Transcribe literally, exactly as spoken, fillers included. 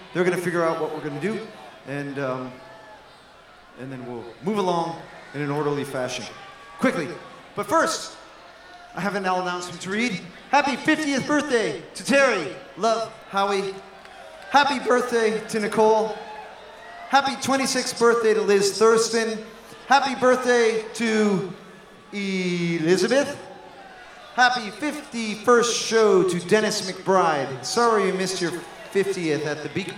They're going to figure out what we're going to do, and um, and then we'll move along in an orderly fashion. Quickly. But first, I have an announcement to read. Happy fiftieth birthday to Terry. Love, Howie. Happy birthday to Nicole. Happy twenty-sixth birthday to Liz Thurston. Happy birthday to Elizabeth. Happy fifty-first show to Dennis McBride. Sorry you missed your fiftieth at the Beekman.